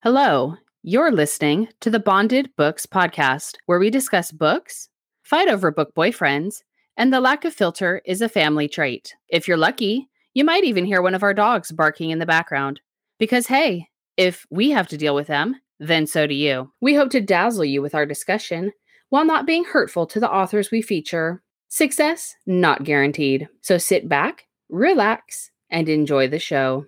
Hello, you're listening to the Bonded Books podcast, where we discuss books, fight over book boyfriends, and the lack of filter is a family trait. If you're lucky, you might even hear one of our dogs barking in the background. Because hey, if we have to deal with them, then so do you. We hope to dazzle you with our discussion while not being hurtful to the authors we feature. Success not guaranteed. So sit back, relax, and enjoy the show.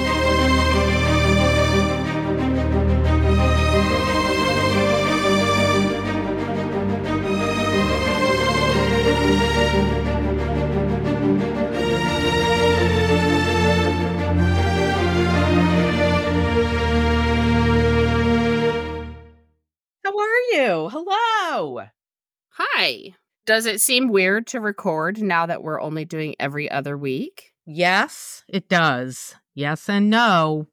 How are you? Hello. Hi. Does it seem weird to record now that we're only doing every other week? Yes, it does. Yes and no.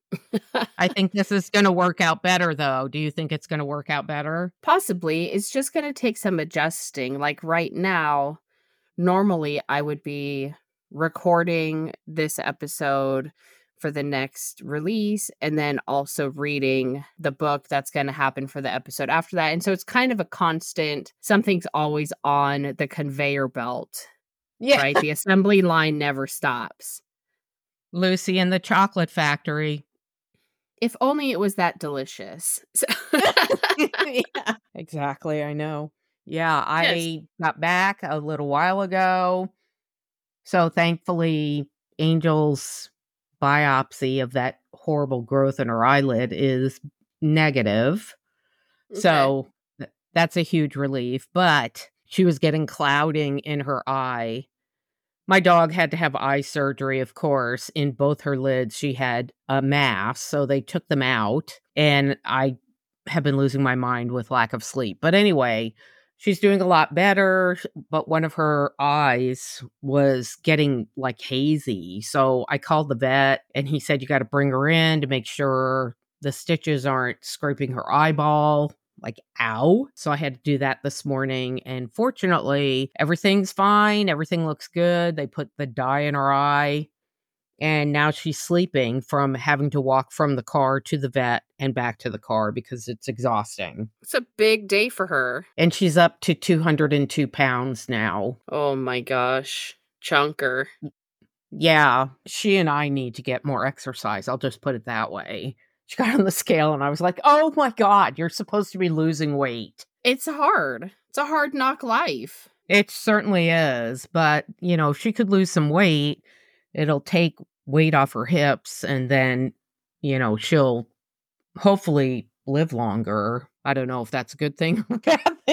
I think this is going to work out better, though. Do you think it's going to work out better? Possibly. It's just going to take some adjusting. Like right now, normally I would be recording this episode for the next release and then also reading the book that's going to happen for the episode after that. And so it's kind of a constant, something's always on the conveyor belt, right? The assembly line never stops. Lucy and the Chocolate Factory. If only it was that delicious. Yeah, exactly. I know. Yeah, I got back a little while ago. So thankfully, Angel's biopsy of that horrible growth in her eyelid is negative. Okay. So that's a huge relief. But she was getting clouding in her eye. My dog had to have eye surgery, of course. In both her lids, she had a mass. So they took them out. And I have been losing my mind with lack of sleep. But anyway, she's doing a lot better. But one of her eyes was getting like hazy. So I called the vet and he said, you got to bring her in to make sure the stitches aren't scraping her eyeball. Like, ow. So I had to do that this morning. And fortunately, everything's fine. Everything looks good. They put the dye in her eye. And now she's sleeping from having to walk from the car to the vet and back to the car because it's exhausting. It's a big day for her. And she's up to 202 pounds now. Oh my gosh. Chunker. Yeah, she and I need to get more exercise. I'll just put it that way. She got on the scale and I was like, oh my God, you're supposed to be losing weight. It's hard. It's a hard knock life. It certainly is. But, you know, if she could lose some weight, it'll take weight off her hips and then, you know, she'll hopefully live longer. I don't know if that's a good thing or bad thing,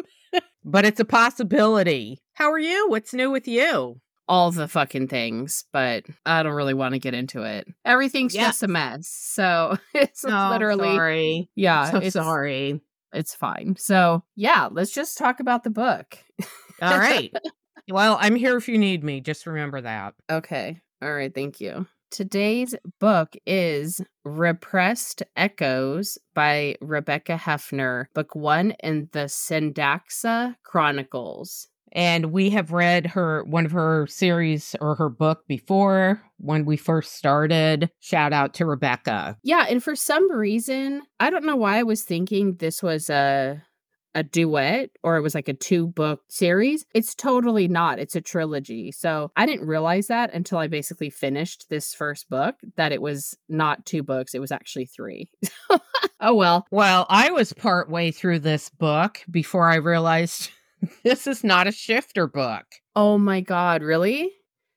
but it's a possibility. How are you? What's new with you? All the fucking things, but I don't really want to get into it. Everything's just a mess. So it's literally. Sorry. Yeah. So sorry. It's fine. So yeah, let's just talk about the book. All right. Well, I'm here if you need me. Just remember that. Okay. All right. Thank you. Today's book is Repressed Echoes by Rebecca Hefner, book 1 in the Sandaxa Chronicles. And we have read one of her series or her book before when we first started. Shout out to Rebecca. Yeah, and for some reason, I don't know why I was thinking this was a duet or it was like a 2-book series. It's totally not. It's a trilogy. So I didn't realize that until I basically finished this first book, that it was not 2 books. It was actually 3. Oh, well. Well, I was part way through this book before I realized this is not a shifter book. Oh my God, really?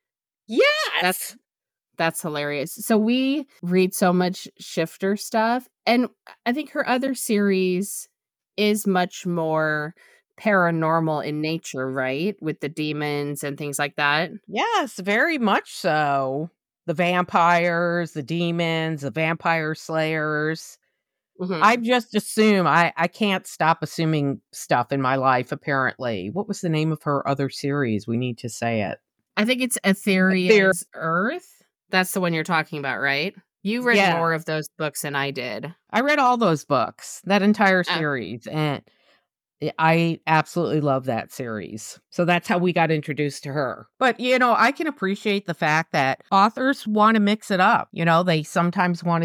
Yes! That's hilarious. So we read so much shifter stuff. And I think her other series is much more paranormal in nature, right? With the demons and things like that. Yes, very much so. The vampires, the demons, the vampire slayers. Mm-hmm. I just assume, I can't stop assuming stuff in my life, apparently. What was the name of her other series? We need to say it. I think it's Aetheria's Earth. That's the one you're talking about, right? You read more of those books than I did. I read all those books, that entire series, and I absolutely love that series. So that's how we got introduced to her. But, you know, I can appreciate the fact that authors want to mix it up. You know, they sometimes want to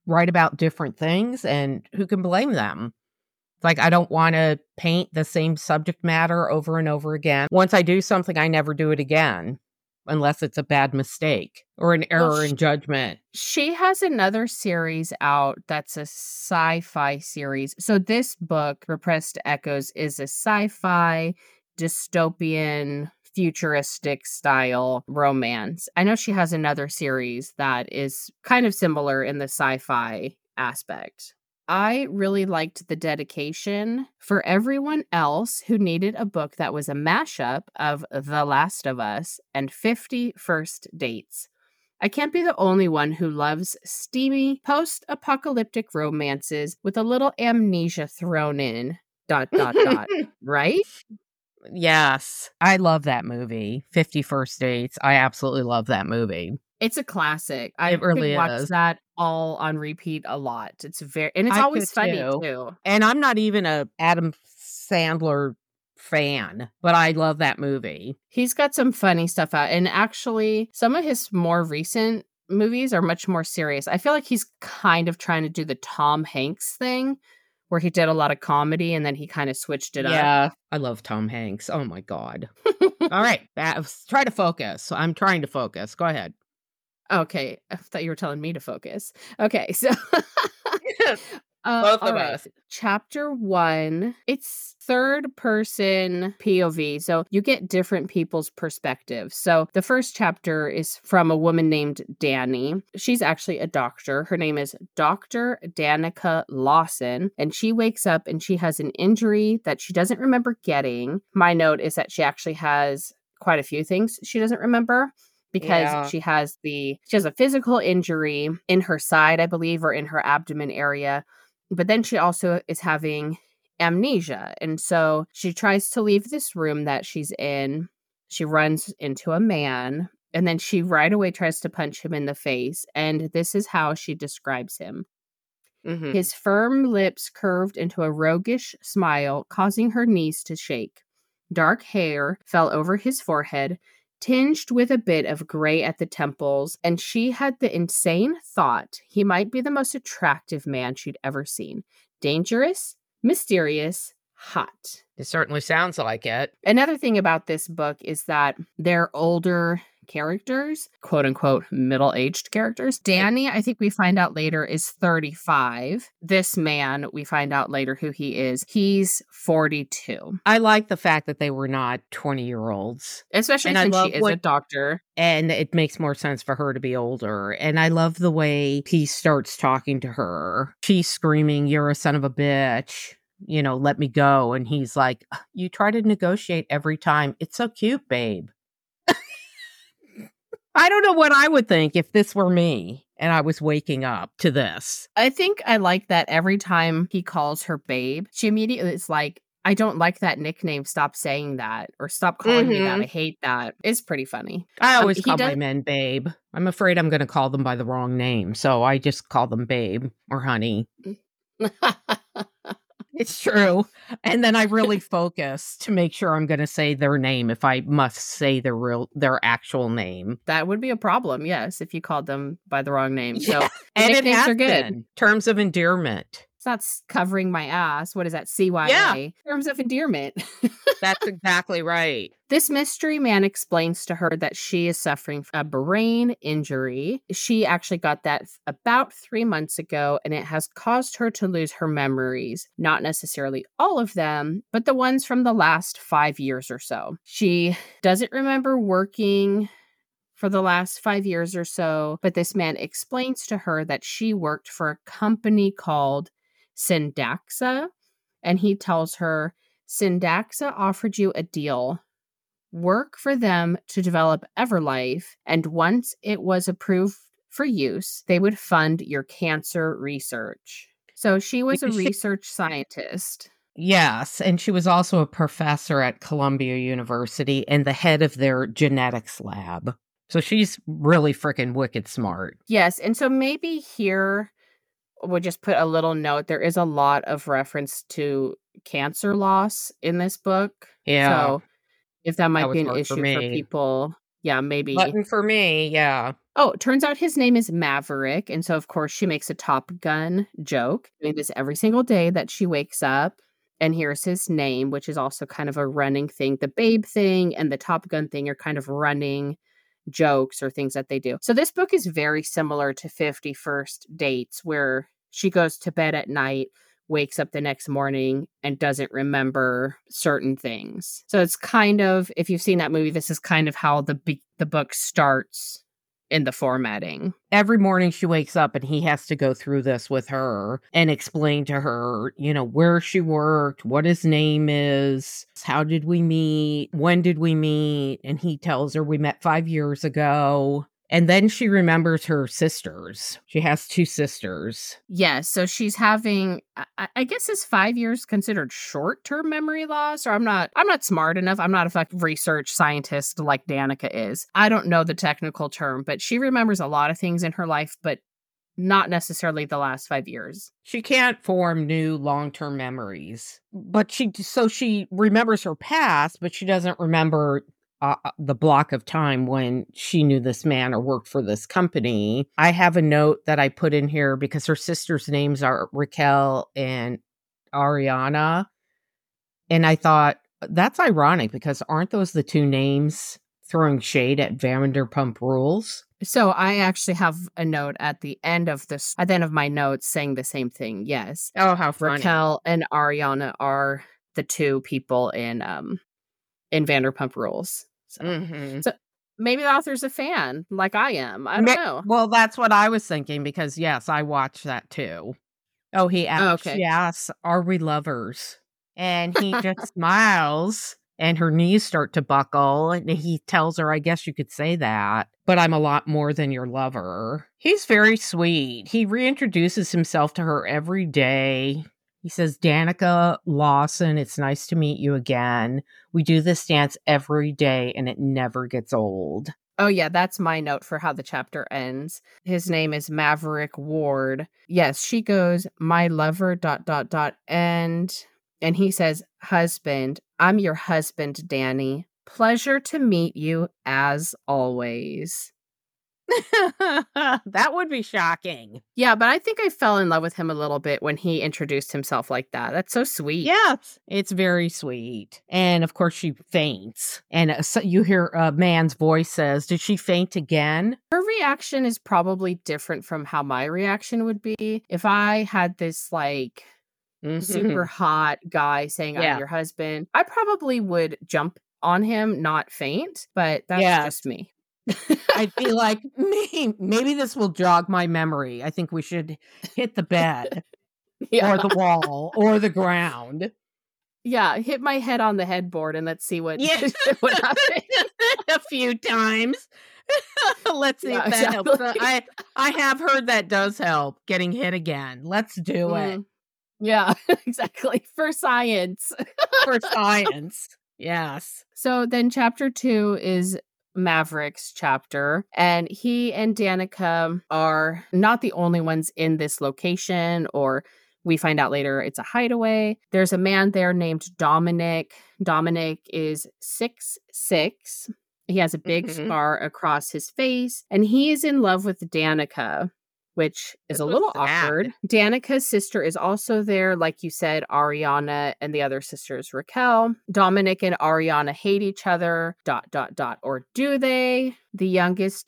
write about different things, and who can blame them? It's like, I don't want to paint the same subject matter over and over again. Once I do something, I never do it again, unless it's a bad mistake or an Well, error in judgment. she has another series out that's a sci-fi series. So this book, Repressed Echoes, is a sci-fi dystopian futuristic style romance. I know she has another series that is kind of similar in the sci-fi aspect. I really liked the dedication for everyone else who needed a book that was a mashup of The Last of Us and 50 First Dates. I can't be the only one who loves steamy post-apocalyptic romances with a little amnesia thrown in. ... Right? Yes. I love that movie, 50 First Dates. I absolutely love that movie. It's a classic. I It really could watch is. that all on repeat a lot. It's I always could funny too. too. And I'm not even a Adam Sandler fan, but I love that movie. He's got some funny stuff out. And actually, some of his more recent movies are much more serious. I feel like he's kind of trying to do the Tom Hanks thing, where he did a lot of comedy and then he kind of switched it up. Yeah, I love Tom Hanks. Oh my God. All right, try to focus. I'm trying to focus. Go ahead. Okay, I thought you were telling me to focus. Okay, so Both all of right. us. Chapter 1, it's third person POV, so you get different people's perspectives. So the first chapter is from a woman named Danny. She's actually a doctor. Her name is Dr. Danica Lawson, and she wakes up and she has an injury that she doesn't remember getting. My note is that she actually has quite a few things she doesn't remember, because she has a physical injury in her side, I believe, or in her abdomen area. But then she also is having amnesia. And so she tries to leave this room that she's in. She runs into a man, and then she right away tries to punch him in the face. And this is how she describes him. Mm-hmm. His firm lips curved into a roguish smile, causing her knees to shake. Dark hair fell over his forehead, tinged with a bit of gray at the temples, and she had the insane thought he might be the most attractive man she'd ever seen. Dangerous, mysterious, hot. It certainly sounds like it. Another thing about this book is that they're older characters, quote unquote, middle-aged characters. Danny, I think we find out later, is 35. This man, we find out later who he is. He's 42. I like the fact that they were not 20-year-olds. Especially since she is a doctor. And it makes more sense for her to be older. And I love the way he starts talking to her. She's screaming, "You're a son of a bitch. You know, let me go." And he's like, "You try to negotiate every time. It's so cute, babe." I don't know what I would think if this were me and I was waking up to this. I think I like that every time he calls her babe, she immediately is like, "I don't like that nickname. Stop saying that." Or "Stop calling me that. I hate that." It's pretty funny. I always call my men babe. I'm afraid I'm going to call them by the wrong name. So I just call them babe or honey. It's true. And then I really focus to make sure I'm going to say their name if I must say their actual name. That would be a problem, yes, if you called them by the wrong name. Yeah. So and nicknames it has are good. Been. Terms of endearment. It's not covering my ass. What is that? CYA. Yeah. Terms of endearment. That's exactly right. This mystery man explains to her that she is suffering from a brain injury. She actually got that about 3 months ago, and it has caused her to lose her memories. Not necessarily all of them, but the ones from the last 5 years or so. She doesn't remember working for the last 5 years or so, but this man explains to her that she worked for a company called Syndaxa, and he tells her, "Syndaxa offered you a deal. Work for them to develop Everlife, and once it was approved for use, they would fund your cancer research." So she was a research scientist. Yes, and she was also a professor at Columbia University and the head of their genetics lab. So she's really freaking wicked smart. Yes, and so maybe here we'll just put a little note. There is a lot of reference to cancer loss in this book. Yeah. So if that might be an issue for people, yeah, maybe. Button for me, yeah. Oh, it turns out his name is Maverick. And so, of course, she makes a Top Gun joke, doing this every single day that she wakes up and hears his name, which is also kind of a running thing. The Babe thing and the Top Gun thing are kind of running jokes or things that they do. So this book is very similar to 50 First Dates, where she goes to bed at night, wakes up the next morning, and doesn't remember certain things. So it's kind of, if you've seen that movie, this is kind of how the book starts in the formatting. Every morning she wakes up and he has to go through this with her and explain to her, where she worked, what his name is, how did we meet, when did we meet, and he tells her we met 5 years ago. And then she remembers her sisters. She has 2 sisters. Yes, so she's having, I guess, is 5 years considered short-term memory loss? Or I'm not smart enough. I'm not a research scientist like Danica is. I don't know the technical term, but she remembers a lot of things in her life, but not necessarily the last 5 years. She can't form new long-term memories. But she remembers her past, but she doesn't remember the block of time when she knew this man or worked for this company. I have a note that I put in here because her sisters' names are Raquel and Ariana. And I thought, that's ironic because aren't those the 2 names throwing shade at Vanderpump Rules? So I actually have a note at the end of my notes saying the same thing. Yes. Oh, how funny. Raquel and Ariana are the 2 people in Vanderpump Rules. So maybe the author's a fan, like I am. I don't know. Well, that's what I was thinking because, yes, I watched that too. Oh, she asks, are we lovers? And he just smiles and her knees start to buckle. And he tells her, I guess you could say that, but I'm a lot more than your lover. He's very sweet. He reintroduces himself to her every day. He says, Danica Lawson, it's nice to meet you again. We do this dance every day and it never gets old. Oh, yeah, that's my note for how the chapter ends. His name is Maverick Ward. Yes, she goes, my lover, ... And he says, husband, I'm your husband, Danny. Pleasure to meet you as always. That would be shocking. Yeah, but I think I fell in love with him a little bit when he introduced himself like that. That's so sweet. Yes, it's very sweet. And of course, she faints. And so you hear a man's voice says, did she faint again? Her reaction is probably different from how my reaction would be. If I had this super hot guy saying, I'm your husband, I probably would jump on him, not faint. But that's just me. I'd be like, maybe this will jog my memory. I think we should hit the bed or the wall or the ground. Yeah, hit my head on the headboard and let's see what happens. A few times. Let's see if that helps. I have heard that does help, getting hit again. Let's do it. Yeah, exactly. For science. For science. Yes. So then chapter 2 is Maverick's chapter, and he and Danica are not the only ones in this location, or we find out later it's a hideaway. There's a man there named Dominic. Dominic is 6'6". He has a big scar across his face, and he is in love with Danica, which is a little awkward. Danica's sister is also there, like you said, Ariana, and the other sister is Raquel. Dominic and Ariana hate each other, ... Or do they? The youngest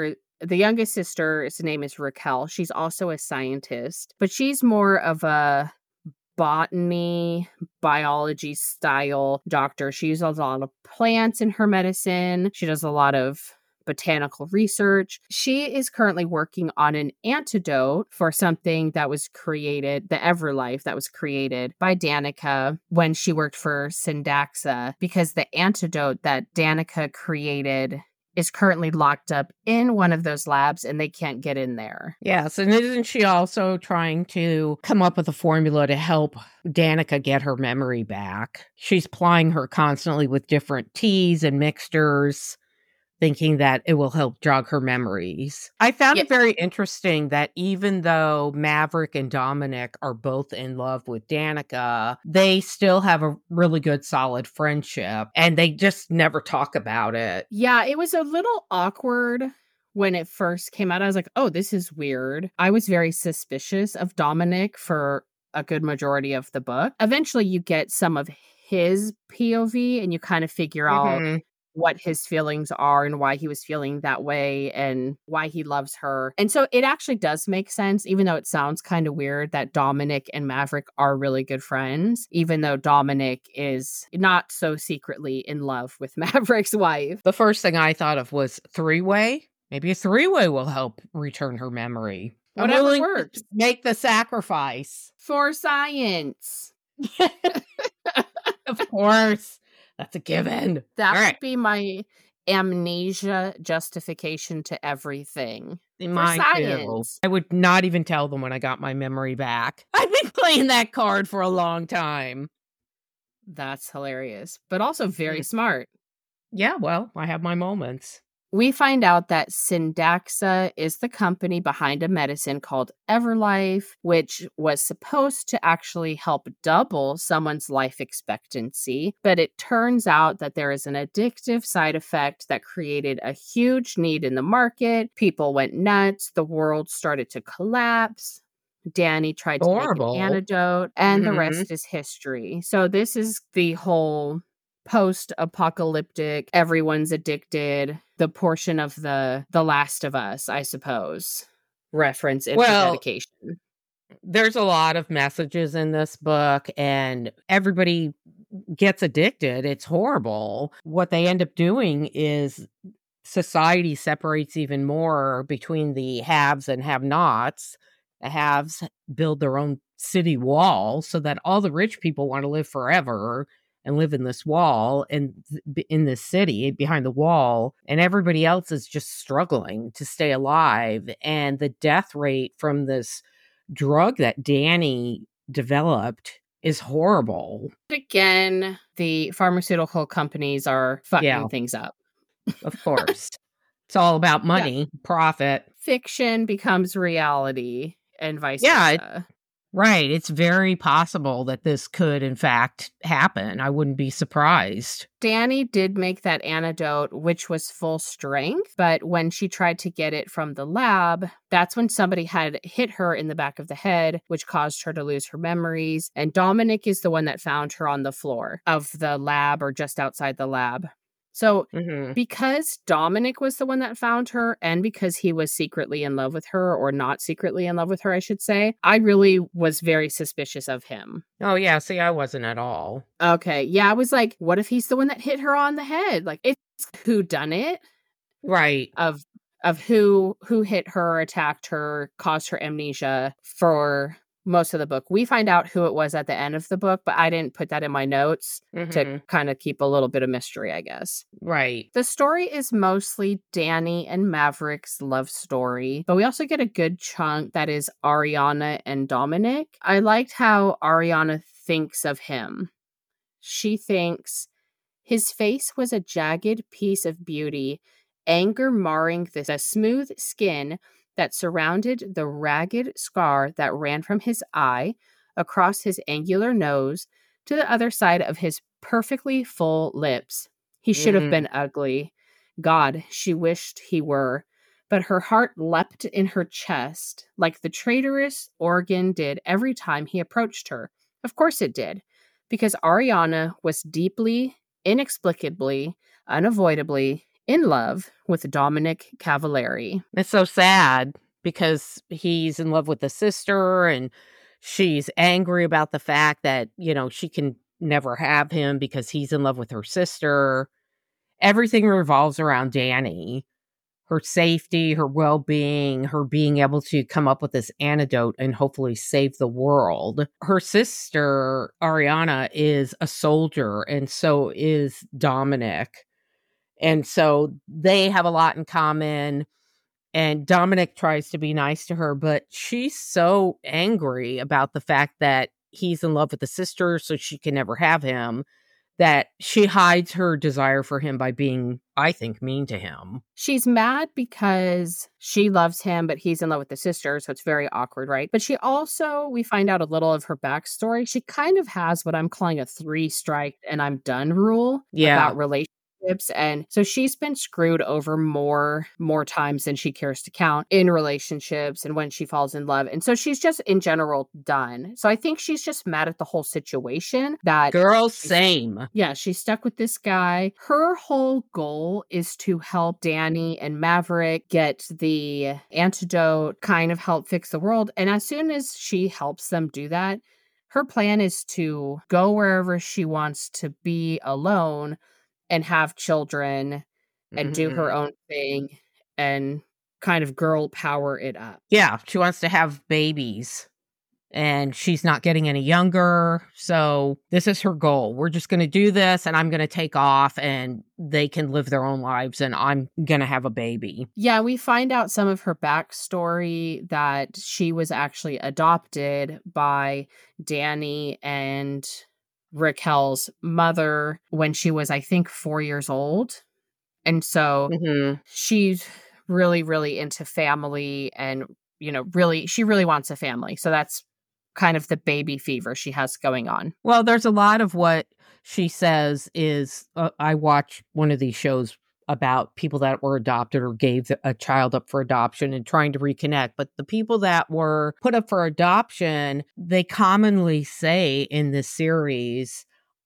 sister's name is Raquel. She's also a scientist, but she's more of a botany, biology style doctor. She uses a lot of plants in her medicine. She does a lot of botanical research. She is currently working on an antidote for something that was created, the Everlife, that was created by Danica when she worked for Syndaxa, because the antidote that Danica created is currently locked up in one of those labs and they can't get in there. Yes, and isn't she also trying to come up with a formula to help Danica get her memory back? She's plying her constantly with different teas and mixtures, thinking that it will help jog her memories. I found it very interesting that even though Maverick and Dominic are both in love with Danica, they still have a really good, solid friendship, and they just never talk about it. Yeah, it was a little awkward when it first came out, I was like, oh, this is weird. I was very suspicious of Dominic for a good majority of the book. Eventually, you get some of his POV and you kind of figure out Mhm. what his feelings are and why he was feeling that way and why he loves her. And so it actually does make sense, even though it sounds kind of weird that Dominic and Maverick are really good friends, even though Dominic is not so secretly in love with Maverick's wife. The first thing I thought of was three-way. Maybe a three-way will help return her memory. I'm Whatever willing to works make the sacrifice. for science. Of course. That's a given. That All would right. be my amnesia justification to everything. For Mine too. science. I would not even tell them when I got my memory back. I've been playing that card for a long time. That's hilarious, but also very smart. Yeah, well, I have my moments. We find out that Syndaxa is the company behind a medicine called Everlife, which was supposed to actually help double someone's life expectancy. But it turns out that there is an addictive side effect that created a huge need in the market. People went nuts. The world started to collapse. Danny tried to make an Horrible. antidote, and the Mhm. rest is history. So this is the whole post-apocalyptic, everyone's addicted, the portion of the Last of Us, I suppose, reference in her Well, dedication. there's a lot of messages in this book, and everybody gets addicted. It's horrible. What they end up doing is society separates even more between the haves and have-nots. The haves build their own city wall so that all the rich people want to live forever and live in this wall and in this city behind the wall, and everybody else is just struggling to stay alive. And the death rate from this drug that Danny developed is horrible. Again, the pharmaceutical companies are fucking Yeah. things up. Of course. It's all about money, profit. Fiction becomes reality and vice Yeah, versa. right. It's very possible that this could, in fact, happen. I wouldn't be surprised. Danny did make that antidote, which was full strength, but when she tried to get it from the lab, that's when somebody had hit her in the back of the head, which caused her to lose her memories. And Dominic is the one that found her on the floor of the lab or just outside the lab. So Mhm. because Dominic was the one that found her, and because he was secretly in love with her, or not secretly in love with her, I should say, I really was very suspicious of him. Oh, yeah. See, I wasn't at all. Okay. Yeah, I was like, what if he's the one that hit her on the head? Like, it's who done it Right. of who hit her, attacked her, caused her amnesia for most of the book. We find out who it was at the end of the book, but I didn't put that in my notes to Mhm. kind of keep a little bit of mystery, I guess. Right. The story is mostly Danny and Maverick's love story, but we also get a good chunk that is Ariana and Dominic. I liked how Ariana thinks of him. She thinks his face was a jagged piece of beauty, anger marring the smooth skin that surrounded the ragged scar that ran from his eye across his angular nose to the other side of his perfectly full lips. He should have been ugly. God, she wished he were. But her heart leapt in her chest like the traitorous organ did every time he approached her. Of course it did, because Ariana was deeply, inexplicably, unavoidably in love with Dominic Cavallari. It's so sad because he's in love with the sister and she's angry about the fact that, she can never have him because he's in love with her sister. Everything revolves around Danny, her safety, her well-being, her being able to come up with this antidote and hopefully save the world. Her sister, Ariana, is a soldier, and so is Dominic. And so they have a lot in common. And Dominic tries to be nice to her, but she's so angry about the fact that he's in love with the sister, so she can never have him, that she hides her desire for him by being, I think, mean to him. She's mad because she loves him, but he's in love with the sister, so it's very awkward, right? But she also, we find out a little of her backstory. She kind of has what I'm calling a 3 strike and I'm done rule Yeah. about relationships relationships. And so she's been screwed over more times than she cares to count in relationships and when she falls in love. And so she's just in general done. So I think she's just mad at the whole situation that Girl, same. yeah, she's stuck with this guy. Her whole goal is to help Danny and Maverick get the antidote, kind of help fix the world. And as soon as she helps them do that, her plan is to go wherever she wants to be alone and have children and do her own thing and kind of girl power it up. Yeah, she wants to have babies. And she's not getting any younger. So this is her goal. We're just going to do this and I'm going to take off and they can live their own lives and I'm going to have a baby. Yeah, we find out some of her backstory that she was actually adopted by Danny and Raquel's mother when she was, I think, 4 years old. And so she's really, really into family and, she really wants a family. So that's kind of the baby fever she has going on. Well, there's a lot of what she says is, I watch one of these shows about people that were adopted or gave a child up for adoption and trying to reconnect. But the people that were put up for adoption, they commonly say in this series,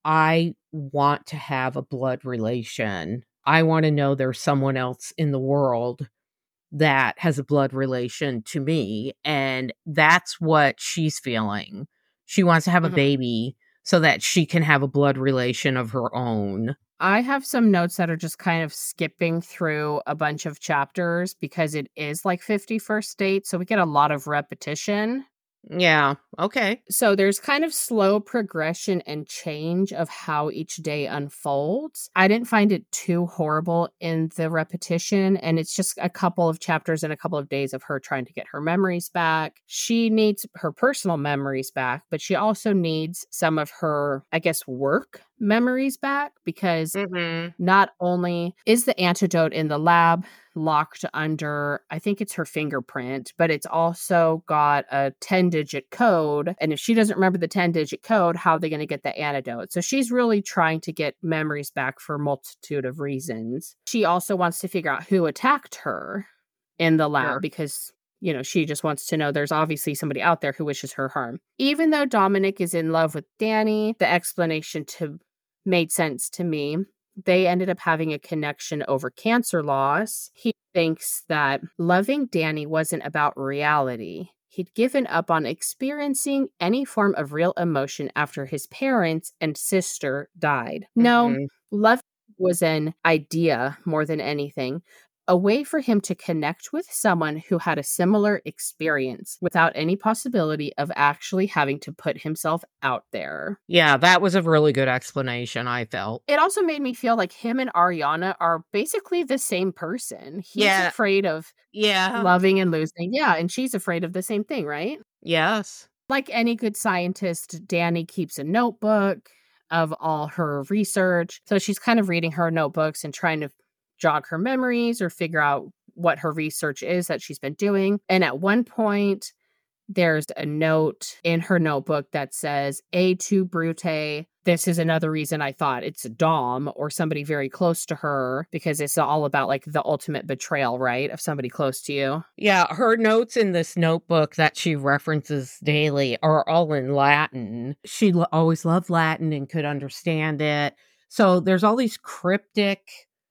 I want to have a blood relation. I want to know there's someone else in the world that has a blood relation to me. And that's what she's feeling. She wants to have a baby so that she can have a blood relation of her own. I have some notes that are just kind of skipping through a bunch of chapters because it is like 51st Dates. So we get a lot of repetition. Yeah. Okay. So there's kind of slow progression and change of how each day unfolds. I didn't find it too horrible in the repetition, and it's just a couple of chapters and a couple of days of her trying to get her memories back. She needs her personal memories back, but she also needs some of her, I guess, work memories back because not only is the antidote in the lab locked under, I think it's her fingerprint, but it's also got a 10-digit code. And if she doesn't remember the 10-digit code, how are they going to get the antidote? So she's really trying to get memories back for a multitude of reasons. She also wants to figure out who attacked her in the lab because she just wants to know there's obviously somebody out there who wishes her harm. Even though Dominic is in love with Danny, the explanation made sense to me. They ended up having a connection over cancer loss. He thinks that loving Danny wasn't about reality. He'd given up on experiencing any form of real emotion after his parents and sister died. No, love was an idea more than anything. A way for him to connect with someone who had a similar experience without any possibility of actually having to put himself out there. Yeah, that was a really good explanation, I felt. It also made me feel like him and Ariana are basically the same person. He's afraid of loving and losing. Yeah, and she's afraid of the same thing, right? Yes. Like any good scientist, Danny keeps a notebook of all her research. So she's kind of reading her notebooks and trying to jog her memories or figure out what her research is that she's been doing. And at one point, there's a note in her notebook that says, "Et tu, Brute." This is another reason I thought it's Dom or somebody very close to her, because it's all about like the ultimate betrayal, right? Of somebody close to you. Yeah, her notes in this notebook that she references daily are all in Latin. She always loved Latin and could understand it. So there's all these cryptic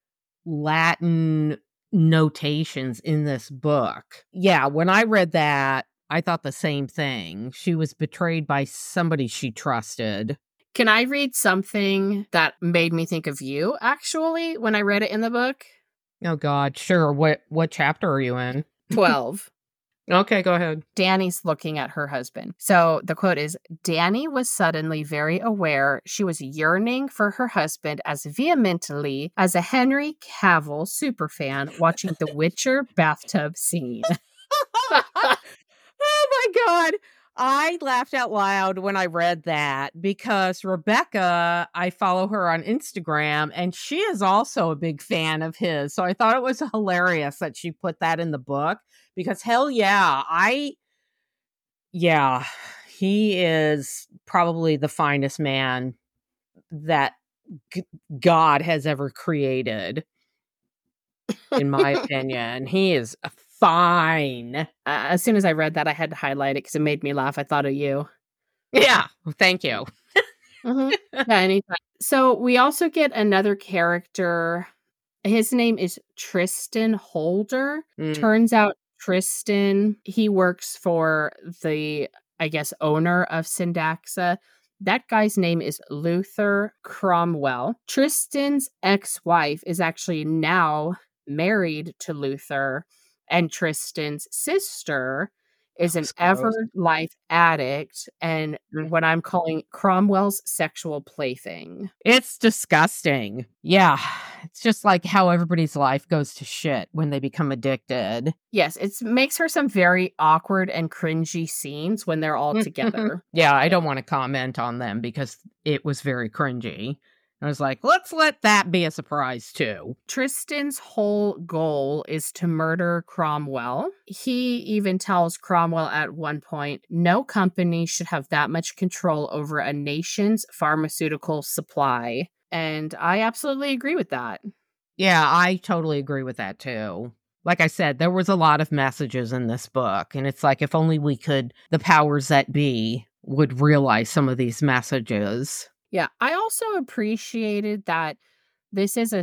Latin notations in this book. Yeah, when I read that, I thought the same thing. She was betrayed by somebody she trusted. Can I read something that made me think of you, actually, when I read it in the book? Oh, God, sure. What chapter are you in? 12. Okay, go ahead. Danny's looking at her husband. So the quote is, "Danny was suddenly very aware she was yearning for her husband as vehemently as a Henry Cavill superfan watching the Witcher bathtub scene." Oh my God. I laughed out loud when I read that because Rebecca, I follow her on Instagram, and she is also a big fan of his. So I thought it was hilarious that she put that in the book because hell yeah, he is probably the finest man that God has ever created, in my opinion. He is fine. As soon as I read that, I had to highlight it because it made me laugh. I thought of you. Yeah, thank you. Yeah, anytime. So we also get another character. His name is Tristan Holder. Turns out Tristan, he works for the, I guess, owner of Syndaxa. That guy's name is Luther Cromwell. Tristan's ex-wife is actually now married to Luther, and Tristan's sister is an Everlife addict and what I'm calling Cromwell's sexual plaything. It's disgusting. Yeah. It's just like how everybody's life goes to shit when they become addicted. Yes, it makes her some very awkward and cringy scenes when they're all together. Yeah, I don't want to comment on them because it was very cringy. I was like, let's let that be a surprise too. Tristan's whole goal is to murder Cromwell. He even tells Cromwell at one point, no company should have that much control over a nation's pharmaceutical supply. And I absolutely agree with that. Yeah, I totally agree with that too. Like I said, there was a lot of messages in this book, and it's like if only we could, the powers that be would realize some of these messages. Yeah, I also appreciated that this is a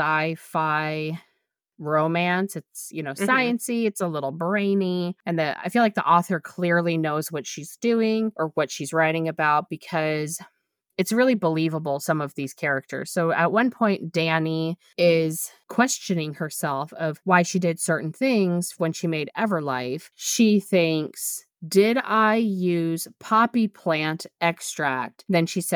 sci-fi romance. It's, sciencey, it's a little brainy, and I feel like the author clearly knows what she's doing or what she's writing about because it's really believable, some of these characters. So at one point, Dani is questioning herself of why she did certain things when she made Everlife. She thinks, did I use poppy plant extract? Then she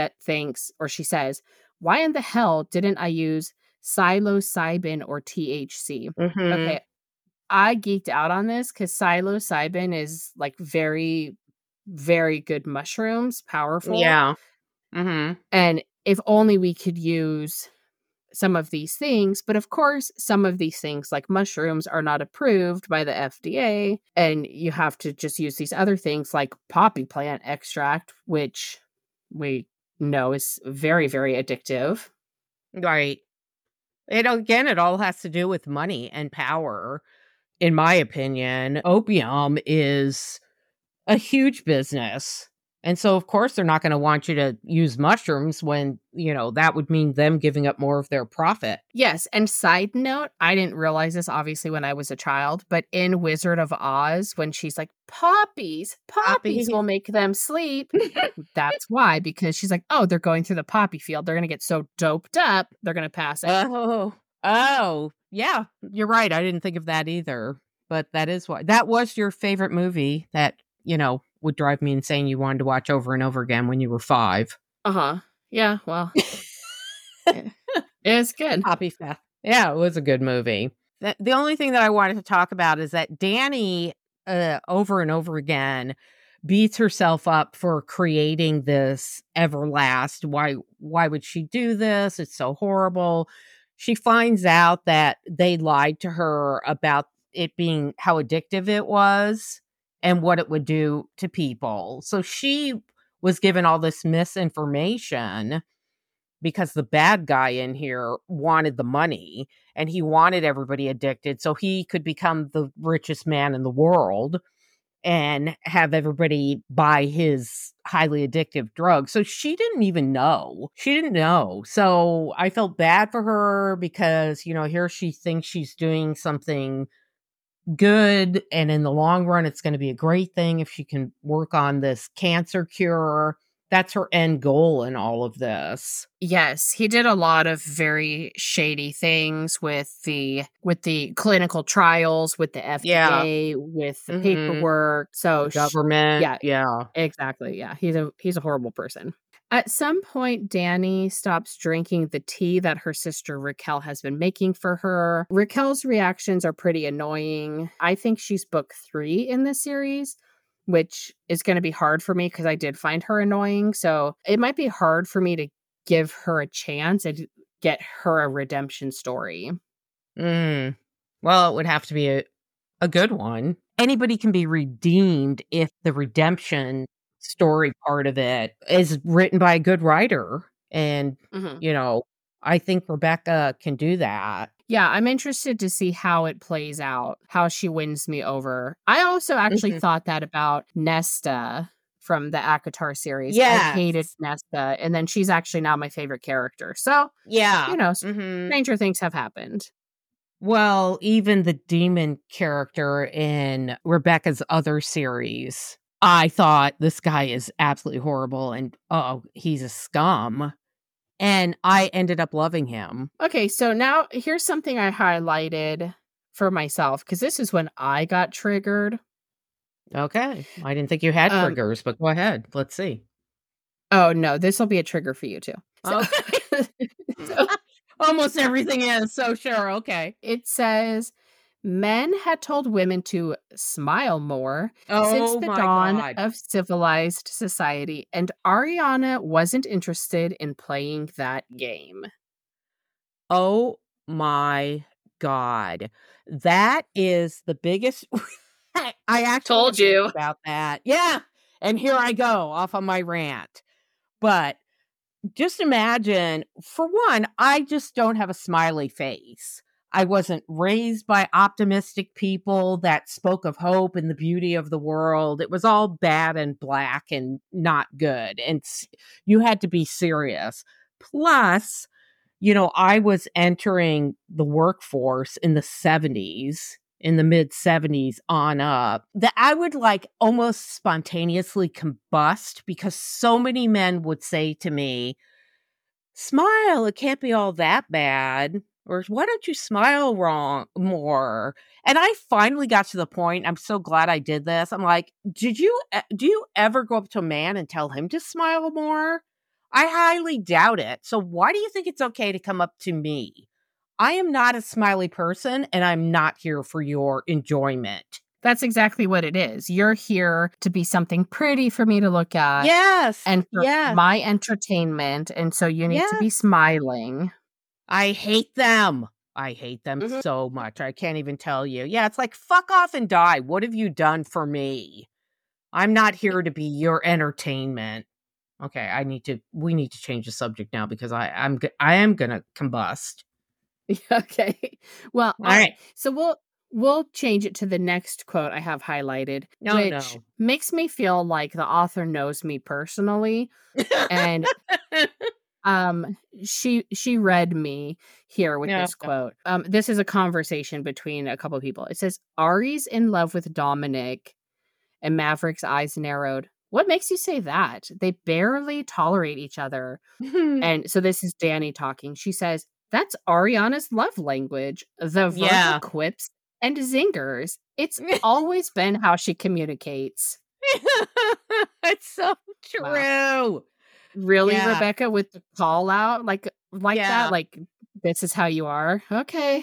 says, why in the hell didn't I use psilocybin or THC? Okay, I geeked out on this because psilocybin is like very, very good mushrooms, powerful. Yeah. And if only we could use some of these things, but of course, some of these things like mushrooms are not approved by the FDA, and you have to just use these other things like poppy plant extract, which we know is very, very addictive. Right. It all has to do with money and power. In my opinion, opium is a huge business. And so, of course, they're not going to want you to use mushrooms when, that would mean them giving up more of their profit. Yes. And side note, I didn't realize this obviously when I was a child, but in Wizard of Oz, when she's like, poppies will make them sleep. That's why, because she's like, oh, they're going through the poppy field. They're going to get so doped up, they're going to pass out. Oh, yeah, you're right. I didn't think of that either. But that is why. That was your favorite movie that, would drive me insane. You wanted to watch over and over again when you were 5. Yeah, well, it's good. Poppy Fest. Yeah, it was a good movie. The only thing that I wanted to talk about is that Dani, over and over again, beats herself up for creating this Everlast. Why would she do this? It's so horrible. She finds out that they lied to her about it being how addictive it was and what it would do to people. So she was given all this misinformation because the bad guy in here wanted the money and he wanted everybody addicted so he could become the richest man in the world and have everybody buy his highly addictive drug. So she didn't even know. She didn't know. So I felt bad for her because, here she thinks she's doing something good. And in the long run, it's going to be a great thing if she can work on this cancer cure. That's her end goal in all of this. Yes, he did a lot of very shady things with the clinical trials, with the FDA, with the paperwork. So government. Yeah, exactly. Yeah, he's a horrible person. At some point, Dani stops drinking the tea that her sister Raquel has been making for her. Raquel's reactions are pretty annoying. I think she's book 3 in this series, which is going to be hard for me because I did find her annoying. So it might be hard for me to give her a chance and get her a redemption story. Well, it would have to be a good one. Anybody can be redeemed if the redemption story part of it is written by a good writer. And, Mhm. I think Rebecca can do that. Yeah, I'm interested to see how it plays out, how she wins me over. I also actually Mhm. thought that about Nesta from the ACOTAR series. I hated Yes. Nesta, and then she's actually now my favorite character. So, Yeah. Mhm. stranger things have happened. Well, even the demon character in Rebecca's other series, I thought this guy is absolutely horrible and, oh, he's a scum. And I ended up loving him. Okay, so now here's something I highlighted for myself because this is when I got triggered. Okay. I didn't think you had Um, triggers, but go ahead. Let's see. oh no, this will be a trigger for you too. So, Okay. so Almost everything is, so sure, okay. it says men had told women to smile more since Oh the my dawn god. of civilized society, and Ariana wasn't interested in playing that game. Oh my god. That is the biggest I actually Told have written you. about that. Yeah, and here I go off on my rant. But just imagine, for one, I just don't have a smiley face. I wasn't raised by optimistic people that spoke of hope and the beauty of the world. It was all bad and black and not good. And you had to be serious. Plus, I was entering the workforce in the 70s, in the mid 70s on up, that I would like almost spontaneously combust because so many men would say to me, smile, it can't be all that bad. Or why don't you smile wrong more? And I finally got to the point. I'm so glad I did this. I'm like, do you ever go up to a man and tell him to smile more? I highly doubt it. So why do you think it's okay to come up to me? I am not a smiley person and I'm not here for your enjoyment. That's exactly what it is. You're here to be something pretty for me to look at Yes. and for Yes. my entertainment, and so you need to be Yes. smiling. I hate them. I hate them Mhm. so much. I can't even tell you. Yeah, it's like, fuck off and die. What have you done for me? I'm not here to be your entertainment. Okay, we need to change the subject now because I am gonna combust. Okay. Well, All all right. right. So we'll change it to the next quote I have highlighted, No, which no. makes me feel like the author knows me personally, and she read me here with No. this quote. This is a conversation between a couple of people. It says Ari's in love with Dominic, and Maverick's eyes narrowed. What makes you say that? They barely tolerate each other. And so this is Danny talking. She says, that's Ariana's love language, the verbal Yeah. quips and zingers. It's always been how she communicates. It's so Wow. true. Really, Yeah. Rebecca, with the call out like that? Yeah. Like, this is how you are? Okay.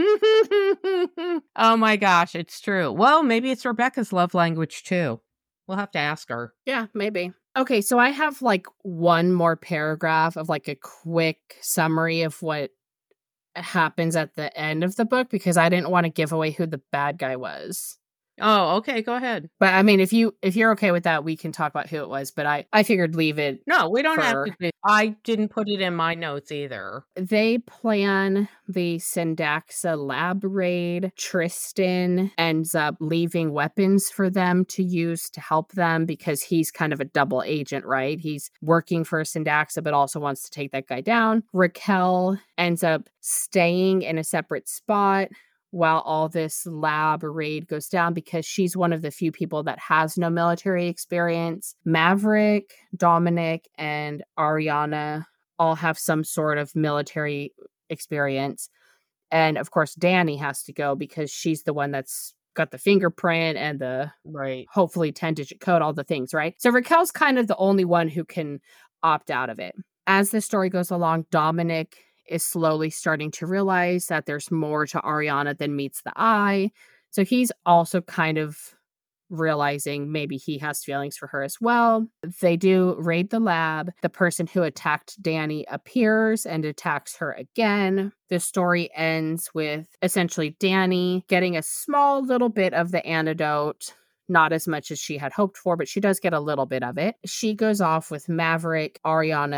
Oh my gosh, it's true. Well, maybe it's Rebecca's love language too. We'll have to ask her. Yeah, maybe. Okay, so I have like one more paragraph of like a quick summary of what happens at the end of the book because I didn't want to give away who the bad guy was. Oh, okay, go ahead. But I mean, if you're okay with that, we can talk about who it was. But I figured leave it. No, we don't have for to. I didn't put it in my notes either. They plan the Syndaxa lab raid. Tristan ends up leaving weapons for them to use to help them because he's kind of a double agent, right? He's working for Syndaxa, but also wants to take that guy down. Raquel ends up staying in a separate spot while all this lab raid goes down because she's one of the few people that has no military experience. Maverick, Dominic, and Ariana all have some sort of military experience. And of course, Danny has to go because she's the one that's got the fingerprint and the Right. hopefully 10-digit code, all the things, right? So Raquel's kind of the only one who can opt out of it. As the story goes along, Dominic is slowly starting to realize that there's more to Ariana than meets the eye. So he's also kind of realizing maybe he has feelings for her as well. They do raid the lab. The person who attacked Danny appears and attacks her again. The story ends with essentially Danny getting a small little bit of the antidote. Not as much as she had hoped for, but she does get a little bit of it. She goes off with Maverick, Ariana,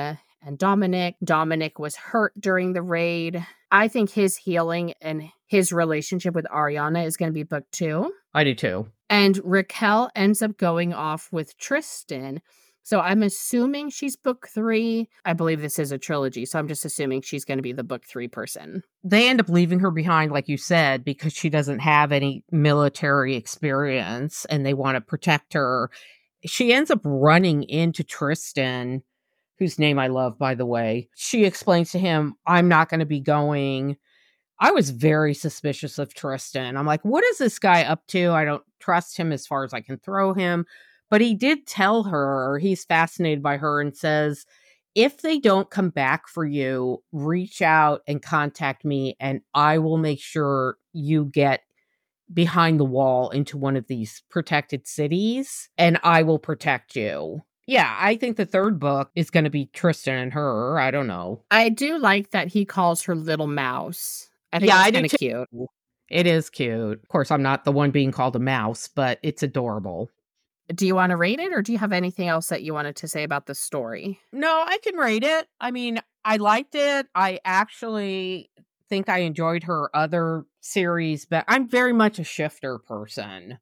and Dominic. Dominic was hurt during the raid. I think his healing and his relationship with Ariana is going to be book 2. I do too. And Raquel ends up going off with Tristan. So I'm assuming she's book 3. I believe this is a trilogy, so I'm just assuming she's going to be the book 3 person. They end up leaving her behind, like you said, because she doesn't have any military experience and they want to protect her. She ends up running into Tristan, whose name I love, by the way. She explains to him, I'm not going to be going. I was very suspicious of Tristan. I'm like, what is this guy up to? I don't trust him as far as I can throw him. But he did tell her he's fascinated by her and says, if they don't come back for you, reach out and contact me and I will make sure you get behind the wall into one of these protected cities and I will protect you. Yeah, I think the third book is going to be Tristan and her. I don't know. I do like that he calls her Little Mouse. I think that's kind of cute. It is cute. Of course, I'm not the one being called a mouse, but it's adorable. Do you want to rate it, or do you have anything else that you wanted to say about the story? No, I can rate it. I mean, I liked it. I actually think I enjoyed her other series, but I'm very much a shifter person.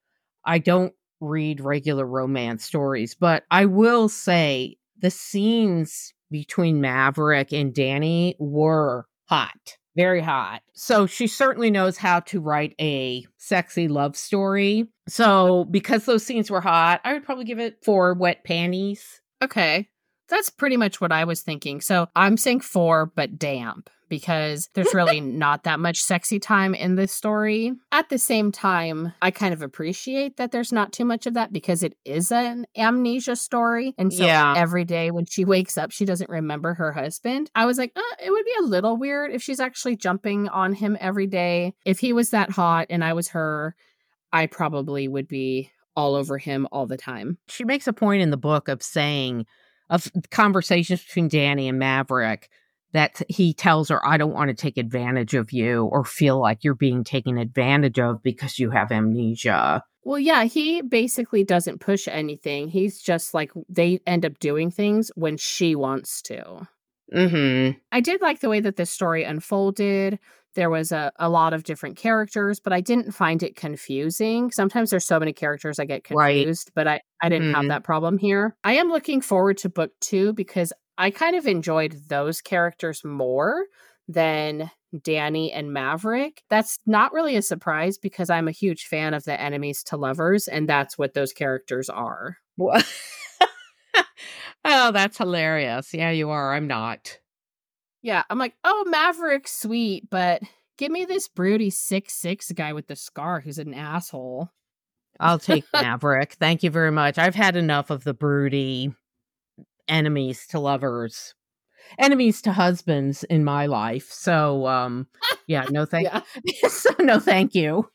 I don't read regular romance stories, but I will say the scenes between Maverick and Danny were hot. Very hot. So she certainly knows how to write a sexy love story. So because those scenes were hot, I would probably give it 4 wet panties. Okay. That's pretty much what I was thinking. So I'm saying 4, but damp, because there's really not that much sexy time in this story. At the same time, I kind of appreciate that there's not too much of that because it is an amnesia story. And so every day when she wakes up, she doesn't remember her husband. I was like, it would be a little weird if she's actually jumping on him every day. If he was that hot and I was her, I probably would be all over him all the time. She makes a point in the book of saying, of conversations between Danny and Maverick, that he tells her, I don't want to take advantage of you or feel like you're being taken advantage of because you have amnesia. Well, yeah, he basically doesn't push anything. He's just like, they end up doing things when she wants to. Mm-hmm. I did like the way that this story unfolded. There was a lot of different characters, but I didn't find it confusing. Sometimes there's so many characters I get confused, but I didn't have that problem here. I am looking forward to book 2 because I kind of enjoyed those characters more than Danny and Maverick. That's not really a surprise because I'm a huge fan of the enemies to lovers, and that's what those characters are. Oh, that's hilarious. Yeah, you are. I'm not. Yeah, I'm like, oh, Maverick's sweet, but give me this broody 6'6" guy with the scar who's an asshole. I'll take Maverick. Thank you very much. I've had enough of the broody enemies to lovers, enemies to husbands in my life. So, yeah, no thank you. So, no thank you.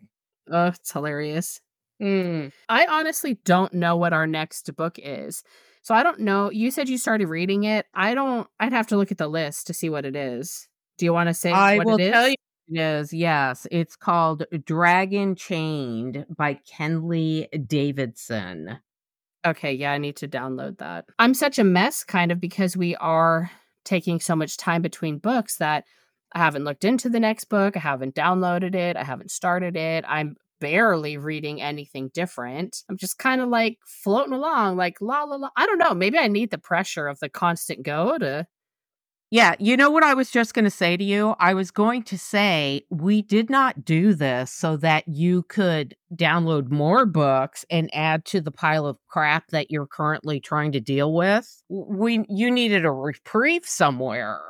Oh, it's hilarious. I honestly don't know what our next book is. So I don't know. You said you started reading it. I'd have to look at the list to see what it is. Do you want to say what it is? I will tell you what it is. Yes. It's called Dragon Chained by Kenley Davidson. Okay. Yeah. I need to download that. I'm such a mess kind of because we are taking so much time between books that I haven't looked into the next book. I haven't downloaded it. I haven't started it. I'm barely reading anything different. I'm just kind of like floating along, like la la la. I don't know. Maybe I need the pressure of the constant go to. Yeah, you know what I was just going to say to you? I was going to say we did not do this so that you could download more books and add to the pile of crap that you're currently trying to deal with. You needed a reprieve somewhere.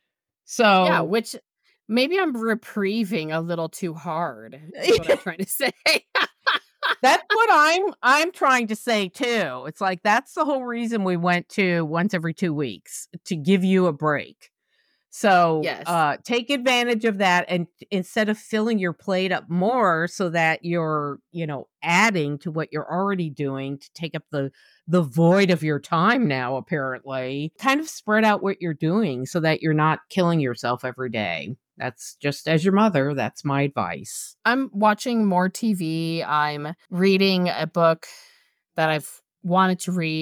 So yeah, which maybe I'm reprieving a little too hard. Is what I'm trying to say. That's what I'm trying to say too. It's like that's the whole reason we went to once every 2 weeks, to give you a break. So take advantage of that, and instead of filling your plate up more so that you're, adding to what you're already doing to take up the void of your time now, apparently, kind of spread out what you're doing so that you're not killing yourself every day. That's just, as your mother, that's my advice. I'm watching more TV. I'm reading a book that I've wanted to read,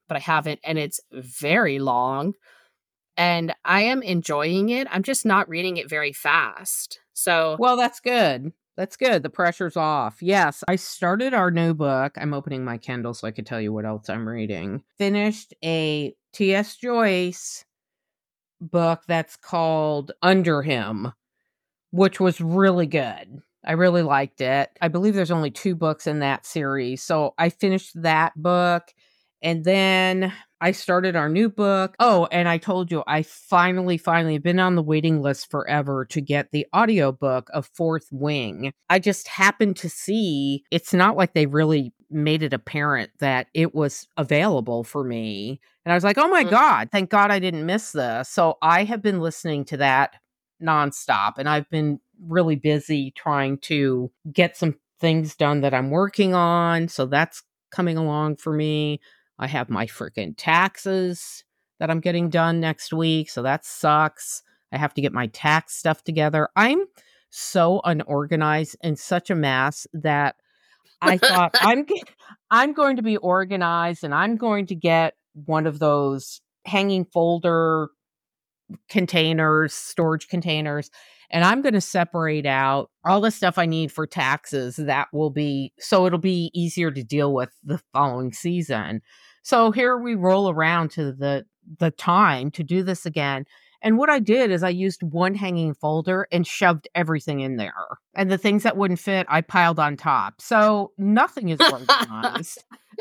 but I haven't, and it's very long. And I am enjoying it. I'm just not reading it very fast. So, Well, that's good. That's good. The pressure's off. Yes, I started our new book. I'm opening my Kindle so I could tell you what else I'm reading. Finished a T.S. Joyce book that's called Under Him, which was really good. I really liked it. I believe there's only 2 books in that series. So I finished that book, and then I started our new book. Oh, and I told you I finally been on the waiting list forever to get the audiobook of Fourth Wing. I just happened to see, it's not like they really made it apparent that it was available for me. And I was like, "Oh my God, thank God I didn't miss this." So I have been listening to that nonstop, and I've been really busy trying to get some things done that I'm working on. So that's coming along for me. I have my freaking taxes that I'm getting done next week. So that sucks. I have to get my tax stuff together. I'm so unorganized and such a mess that I thought I'm going to be organized, and I'm going to get one of those hanging folder containers, storage containers, and I'm going to separate out all the stuff I need for taxes. That will be, so it'll be easier to deal with the following season. So here we roll around to the time to do this again. And what I did is I used one hanging folder and shoved everything in there. And the things that wouldn't fit, I piled on top. So nothing is organized.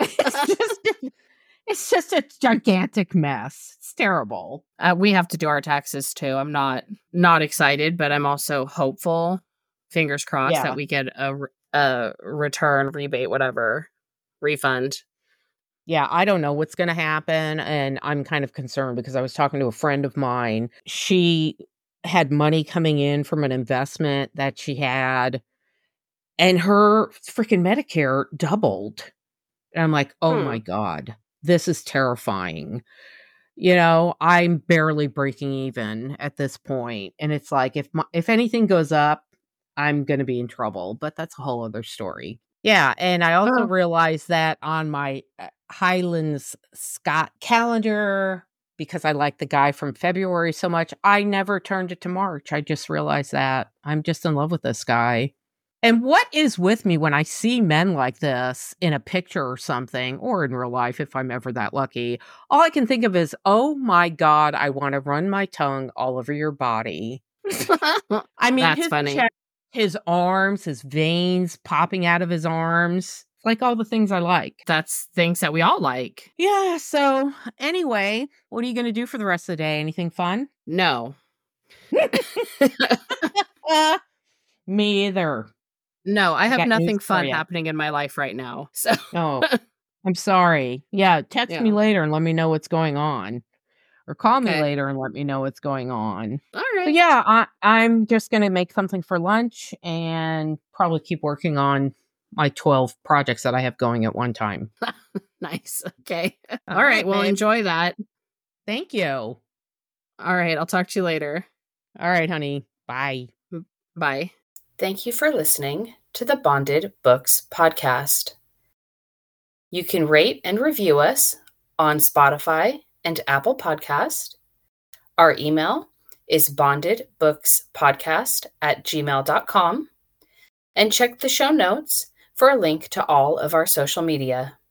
It's just a gigantic mess. It's terrible. We have to do our taxes too. I'm not excited, but I'm also hopeful. Fingers crossed that we get a return, rebate, whatever, refund. Yeah, I don't know what's going to happen, and I'm kind of concerned because I was talking to a friend of mine. She had money coming in from an investment that she had, and her freaking Medicare doubled. And I'm like, "Oh my God, this is terrifying." You know, I'm barely breaking even at this point, and it's like if anything goes up, I'm going to be in trouble, but that's a whole other story. Yeah, and I also realized that on my Highlands Scott calendar, because I like the guy from February so much, I never turned it to March. I just realized that I'm just in love with this guy. And what is with me when I see men like this in a picture or something, or in real life, if I'm ever that lucky, all I can think of is, oh my God, I want to run my tongue all over your body. I mean, that's funny. Chest, his arms, his veins popping out of his arms, like all the things I like. That's things that we all like. Yeah. So anyway, what are you going to do for the rest of the day? Anything fun? No. Me either. No, I have nothing fun happening in my life right now. So, oh, I'm sorry. Yeah. Text me later and let me know what's going on. Or call me later and let me know what's going on. All right. So yeah, I'm just going to make something for lunch and probably keep working on my 12 projects that I have going at one time. Nice. Okay. All right. Well, enjoy that. Thank you. All right. I'll talk to you later. All right, honey. Bye. Bye. Thank you for listening to the Bonded Books podcast. You can rate and review us on Spotify and Apple Podcast. Our email is bondedbookspodcast@gmail.com, and check the show notes for a link to all of our social media.